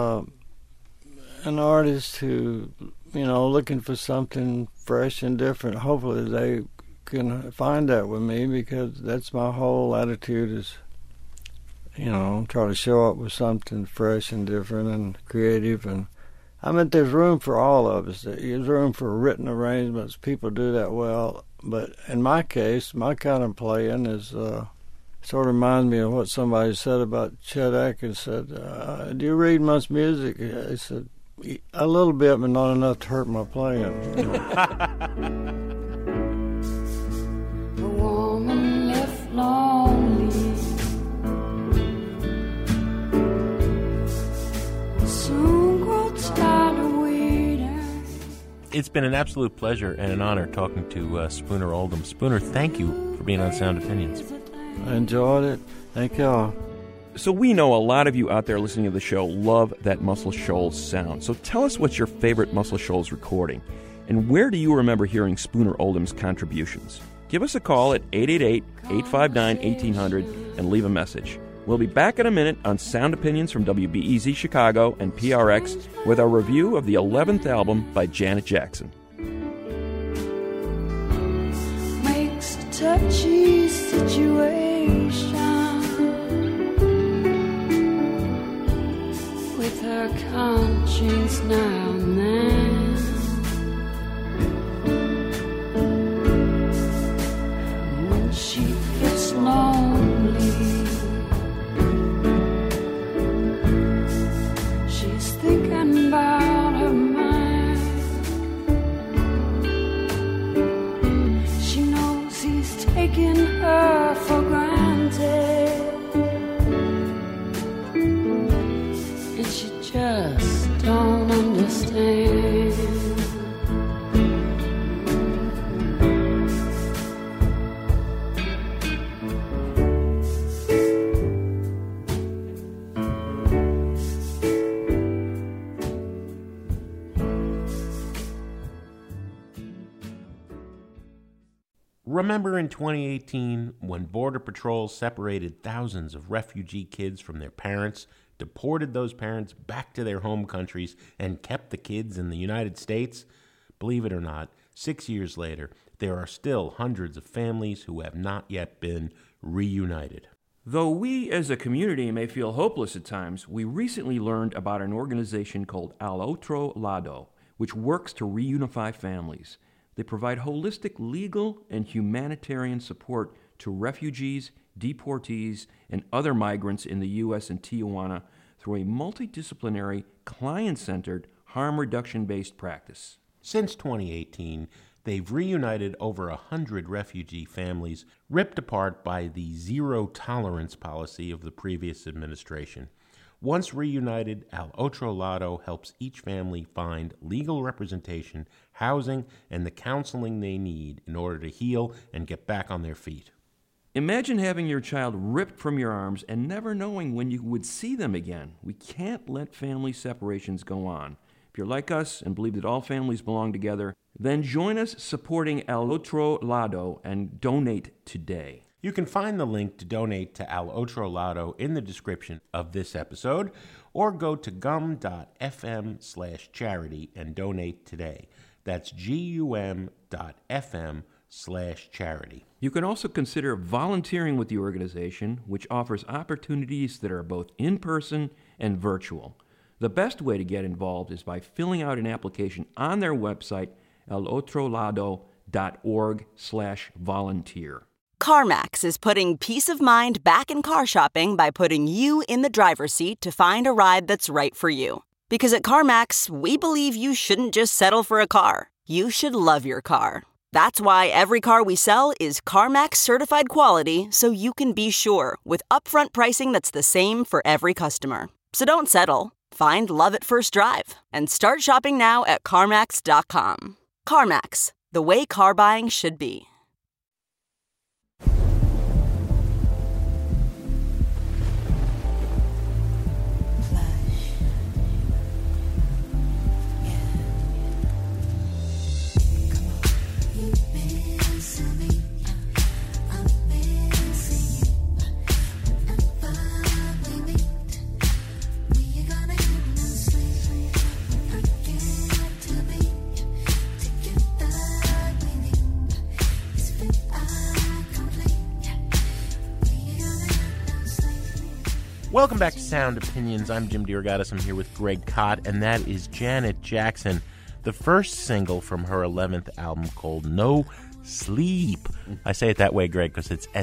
an artist who, looking for something fresh and different, hopefully they can find that with me, because that's my whole attitude is, try to show up with something fresh and different and creative. And I mean, there's room for all of us. There's room for written arrangements. People do that well. But in my case, my kind of playing is sort of reminds me of what somebody said about Chet Atkins. Said, do you read much music? He said, a little bit, but not enough to hurt my playing. A woman left lonely, soon grow tired of waiting. It's been an absolute pleasure and an honor talking to Spooner Oldham. Spooner, thank you for being on Sound Opinions. I enjoyed it. Thank y'all. So we know a lot of you out there listening to the show love that Muscle Shoals sound. So tell us what's your favorite Muscle Shoals recording, and where do you remember hearing Spooner Oldham's contributions? Give us a call at 888-859-1800 and leave a message. We'll be back in a minute on Sound Opinions from WBEZ Chicago and PRX with our review of the 11th album by Janet Jackson. Makes a touchy situation with her conscience now and then. When she gets lonely, she's thinking about her mind. She knows he's taking her for granted, and she just don't understand. Remember in 2018 when Border Patrol separated thousands of refugee kids from their parents, deported those parents back to their home countries, and kept the kids in the United States? Believe it or not, 6 years later, there are still hundreds of families who have not yet been reunited. Though we as a community may feel hopeless at times, we recently learned about an organization called Al Otro Lado, which works to reunify families. They provide holistic legal and humanitarian support to refugees, deportees, and other migrants in the U.S. and Tijuana through a multidisciplinary, client-centered, harm reduction-based practice. Since 2018, they've reunited over 100 refugee families ripped apart by the zero-tolerance policy of the previous administration. Once reunited, Al Otro Lado helps each family find legal representation, housing, and the counseling they need in order to heal and get back on their feet. Imagine having your child ripped from your arms and never knowing when you would see them again. We can't let family separations go on. If you're like us and believe that all families belong together, then join us supporting Al Otro Lado and donate today. You can find the link to donate to Al Otro Lado in the description of this episode, or go to gum.fm/charity and donate today. That's gum.fm/charity. You can also consider volunteering with the organization, which offers opportunities that are both in-person and virtual. The best way to get involved is by filling out an application on their website, alotrolado.org/volunteer. CarMax is putting peace of mind back in car shopping by putting you in the driver's seat to find a ride that's right for you. Because at CarMax, we believe you shouldn't just settle for a car. You should love your car. That's why every car we sell is CarMax certified quality, so you can be sure with upfront pricing that's the same for every customer. So don't settle. Find love at first drive and start shopping now at CarMax.com. CarMax, the way car buying should be. Welcome back to Sound Opinions. I'm Jim DeRogatis. I'm here with Greg Kot, and that is Janet Jackson, the first single from her 11th album called No Sleep. I say it that way, Greg, because it's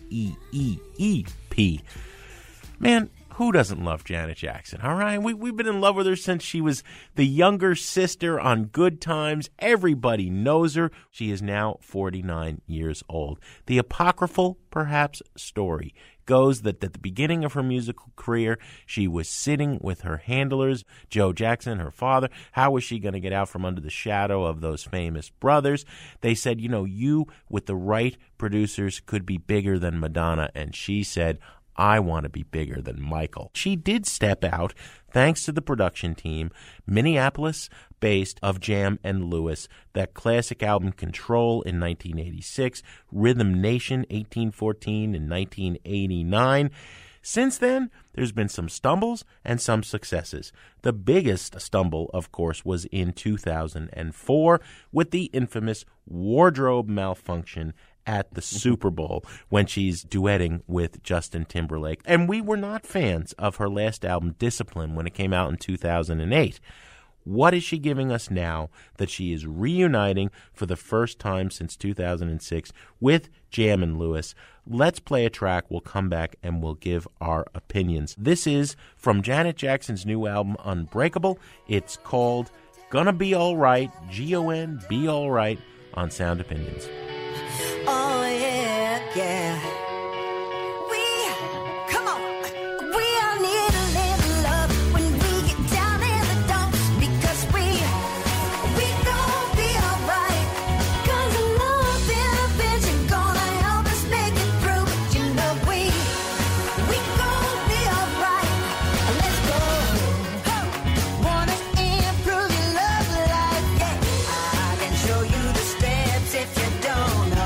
S-L-E-E-E-P. Man, who doesn't love Janet Jackson, all right? We've been in love with her since she was the younger sister on Good Times. Everybody knows her. She is now 49 years old. The apocryphal, perhaps, story goes that at the beginning of her musical career, she was sitting with her handlers, Joe Jackson, her father. How was she going to get out from under the shadow of those famous brothers? They said, you with the right producers could be bigger than Madonna. And she said, I want to be bigger than Michael. She did step out thanks to the production team, Minneapolis-based, of Jam and Lewis, that classic album Control in 1986, Rhythm Nation 1814 in 1989. Since then, there's been some stumbles and some successes. The biggest stumble, of course, was in 2004 with the infamous wardrobe malfunction at the Super Bowl when she's duetting with Justin Timberlake. And we were not fans of her last album, Discipline, when it came out in 2008. What is she giving us now that she is reuniting for the first time since 2006 with Jam and Lewis? Let's play a track. We'll come back and we'll give our opinions. This is from Janet Jackson's new album, Unbreakable. It's called Gonna Be Alright, G-O-N, Be Alright, on Sound Opinions. Oh, yeah, yeah. Come on. We all need a little love when we get down in the dumps because we gon' be alright. 'Cause the love intervention gonna help us make it through. You know we gon' be alright. Let's go. Wanna improve your love life? Yeah, I can show you the steps if you don't know.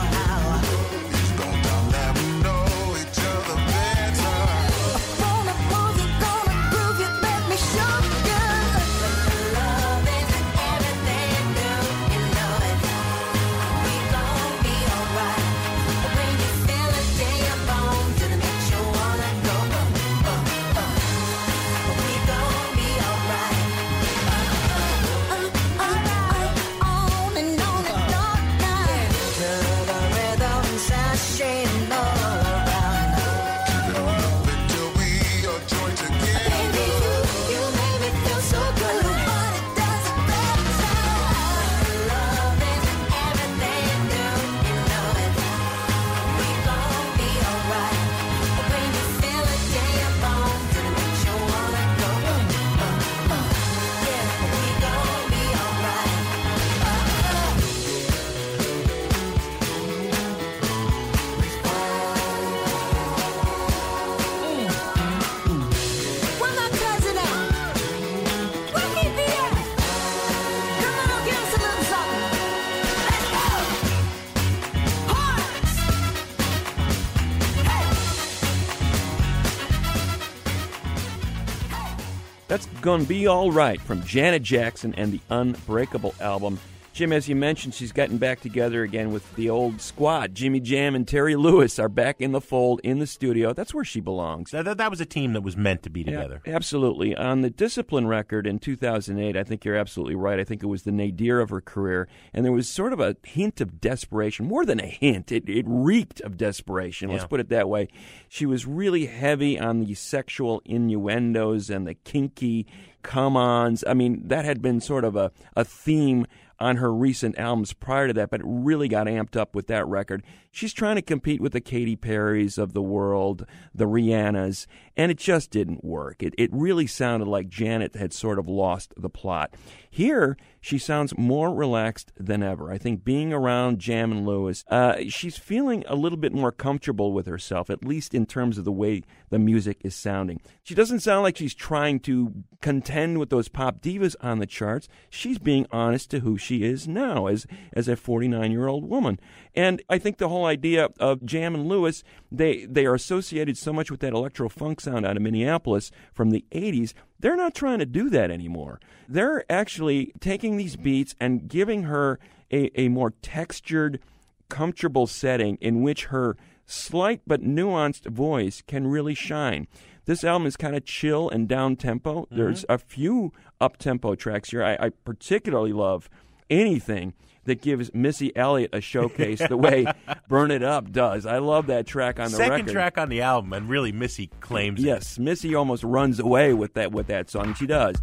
That's Gonna Be All Right from Janet Jackson and the Unbreakable album. Jim, as you mentioned, she's gotten back together again with the old squad. Jimmy Jam and Terry Lewis are back in the fold in the studio. That's where she belongs. That was a team that was meant to be together. Yeah, absolutely. On the Discipline record in 2008, I think you're absolutely right. I think it was the nadir of her career, and there was sort of a hint of desperation. More than a hint, it reeked of desperation. Let's put it that way. She was really heavy on the sexual innuendos and the kinky come-ons. I mean, that had been sort of a theme on her recent albums prior to that, but it really got amped up with that record. She's trying to compete with the Katy Perrys of the world, the Rihannas, and it just didn't work. It really sounded like Janet had sort of lost the plot. Here, she sounds more relaxed than ever. I think being around Jam and Lewis, she's feeling a little bit more comfortable with herself, at least in terms of the way the music is sounding. She doesn't sound like she's trying to contend with those pop divas on the charts. She's being honest to who she is now as a 49-year-old woman. And I think the whole idea of Jam and Lewis, they are associated so much with that electro-funk sound out of Minneapolis from the 80s. They're not trying to do that anymore. They're actually taking these beats and giving her a more textured, comfortable setting in which her slight but nuanced voice can really shine. This album is kind of chill and down-tempo. Mm-hmm. There's a few up-tempo tracks here. I particularly love anything that gives Missy Elliott a showcase the way Burn It Up does. I love that track on the record. Second track on the album, and really Missy claims it. Yes, Missy almost runs away with that song, and she does.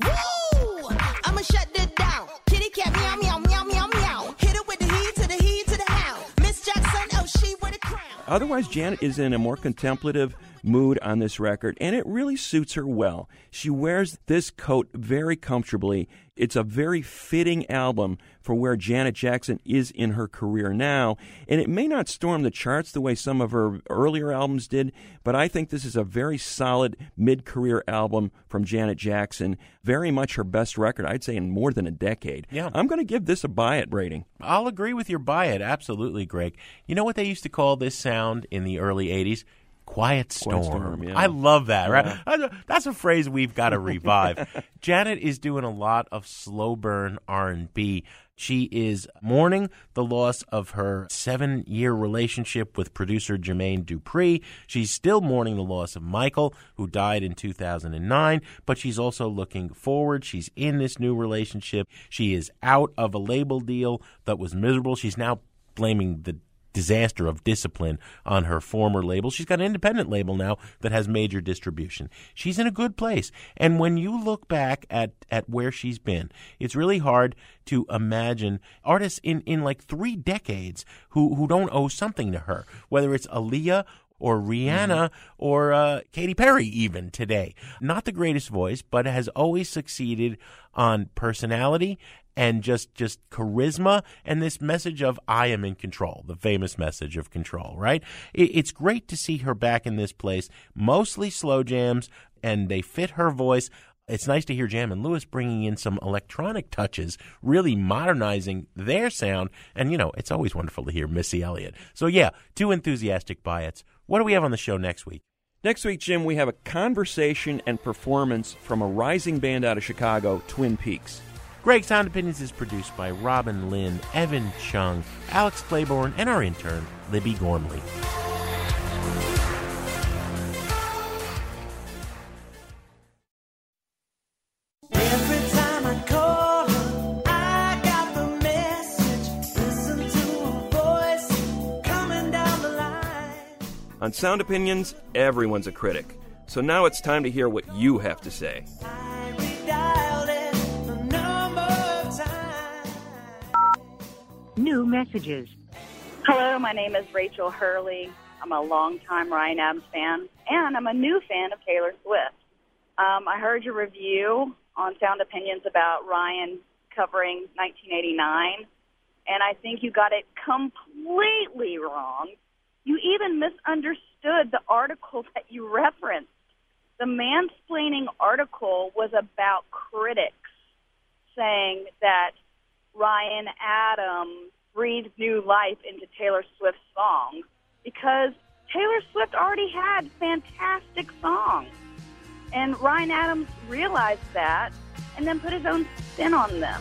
Woo! I'ma shut that down. Kitty cat meow meow meow meow meow. Hit it with the heat to the heat to the hound. Miss Jackson, oh she with a crown. Otherwise, Janet is in a more contemplative mood on this record, and it really suits her well. She wears this coat very comfortably. It's a very fitting album for where Janet Jackson is in her career now, and it may not storm the charts the way some of her earlier albums did, but I think this is a very solid mid-career album from Janet Jackson, very much her best record, I'd say, in more than a decade. Yeah. I'm going to give this a buy it rating. I'll agree with your buy it, absolutely, Greg. You know what they used to call this sound in the early 80s? Quiet Storm. Yeah. I love that, Yeah. right? That's a phrase we've got to revive. Janet is doing a lot of slow burn R&B. She is mourning the loss of her 7-year relationship with producer Jermaine Dupri. She's still mourning the loss of Michael, who died in 2009, but she's also looking forward. She's in this new relationship. She is out of a label deal that was miserable. She's now blaming the disaster of Discipline on her former label. She's got an independent label now that has major distribution. She's in a good place. And when you look back at where she's been, it's really hard to imagine artists in like 3 decades who don't owe something to her, whether it's Aaliyah or Rihanna or Katy Perry even today. Not the greatest voice, but has always succeeded on personality and just charisma and this message of I am in control, the famous message of control, right? It's great to see her back in this place, mostly slow jams, and they fit her voice. It's nice to hear Jam and Lewis bringing in some electronic touches, really modernizing their sound. And, you know, it's always wonderful to hear Missy Elliott. So, yeah, 2 enthusiastic buy-its. What do we have on the show next week? Next week, Jim, we have a conversation and performance from a rising band out of Chicago, Twin Peaks. Greg Sound Opinions is produced by Robin Lynn, Evan Chung, Alex Claiborne, and our intern, Libby Gormley. Every time I call her, I got the message. Listen to a voice coming down the line. On Sound Opinions, everyone's a critic. So now it's time to hear what you have to say. I redialed it a number of times. New messages. Hello, my name is Rachel Hurley. I'm a longtime Ryan Adams fan, and I'm a new fan of Taylor Swift. I heard your review on Sound Opinions about Ryan covering 1989, and I think you got it completely wrong. You even misunderstood the article that you referenced. The mansplaining article was about critics saying that Ryan Adams breathed new life into Taylor Swift's songs because Taylor Swift already had fantastic songs. And Ryan Adams realized that and then put his own spin on them.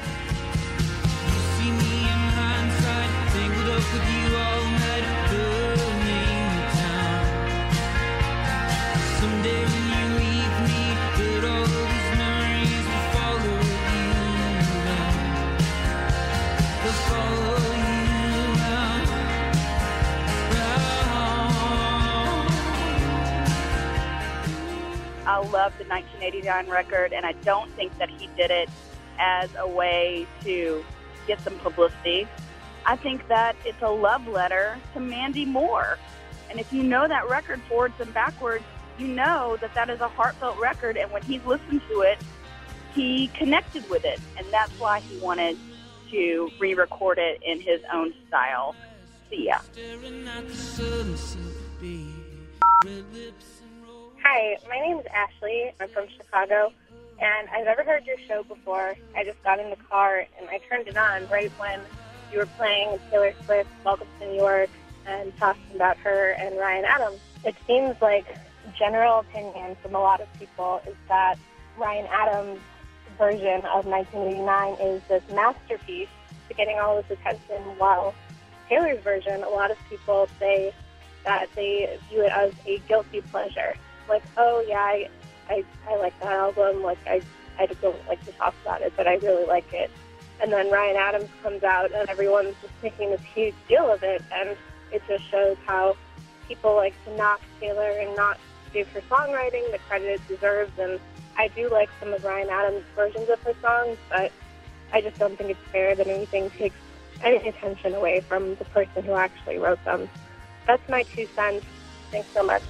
See me in hindsight, tangled up with you all night, burning town. Someday when you leave me, but all these memories will follow you around. They'll follow you around. I love the 1989 record, and I don't think that he did it as a way to get some publicity. I think that it's a love letter to Mandy Moore. And if you know that record forwards and backwards, you know that that is a heartfelt record, and when he listened to it, he connected with it, and that's why he wanted to re-record it in his own style. See ya. Hi, my name is Ashley. I'm from Chicago, and I've never heard your show before. I just got in the car, and I turned it on right when you were playing Taylor Swift, Welcome to New York, and talking about her and Ryan Adams. It seems like general opinion from a lot of people is that Ryan Adams' version of 1989 is this masterpiece to getting all this attention, while Taylor's version, a lot of people say that they view it as a guilty pleasure. Like, oh yeah, I like that album, like I just don't like to talk about it, but I really like it. And then Ryan Adams comes out and everyone's just making this huge deal of it, and it just shows how people like to knock Taylor and not give her songwriting the credit it deserves. And I do like some of Ryan Adams' versions of her songs, but I just don't think it's fair that anything takes any attention away from the person who actually wrote them. That's my 2 cents. Thanks so much.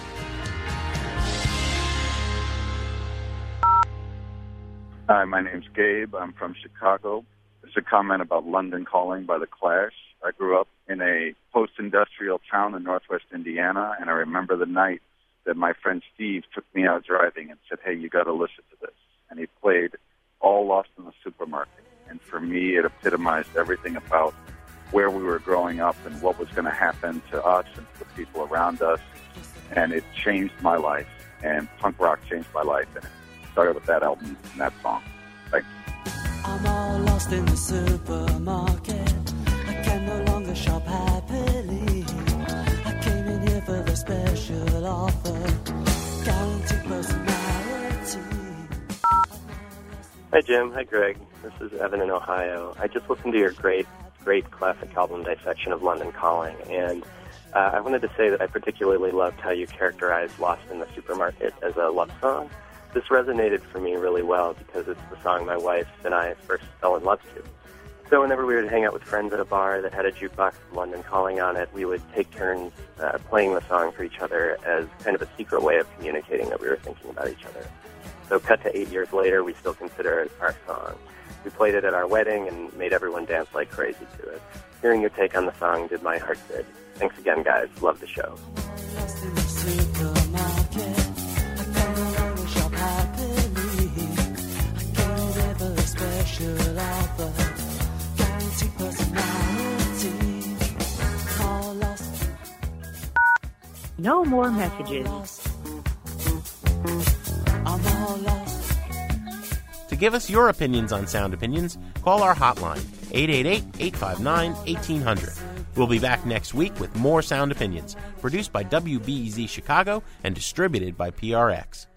Hi, my name's Gabe. I'm from Chicago. This is a comment about London Calling by The Clash. I grew up in a post-industrial town in northwest Indiana, and I remember the night that my friend Steve took me out driving and said, hey, you got to listen to this. And he played All Lost in the Supermarket. And for me, it epitomized everything about where we were growing up and what was going to happen to us and to the people around us. And it changed my life, and punk rock changed my life. And it started with that album and that song. Thanks. I'm all lost in the supermarket. I can no longer shop happily. I came in here for the special offer. Guaranteed personality. Hi, Jim. Hi, Greg. This is Evan in Ohio. I just listened to your great classic album dissection of London Calling, and I wanted to say that I particularly loved how you characterized Lost in the Supermarket as a love song. This resonated for me really well because it's the song my wife and I first fell in love to. So whenever we would hang out with friends at a bar that had a jukebox of London Calling on it, we would take turns playing the song for each other as kind of a secret way of communicating that we were thinking about each other. So cut to 8 years later, we still consider it our song. We played it at our wedding and made everyone dance like crazy to it. Hearing your take on the song did my heart good. Thanks again, guys. Love the show. No more messages. To give us your opinions on Sound Opinions, call our hotline, 888-859-1800. We'll be back next week with more Sound Opinions, produced by WBEZ Chicago and distributed by PRX.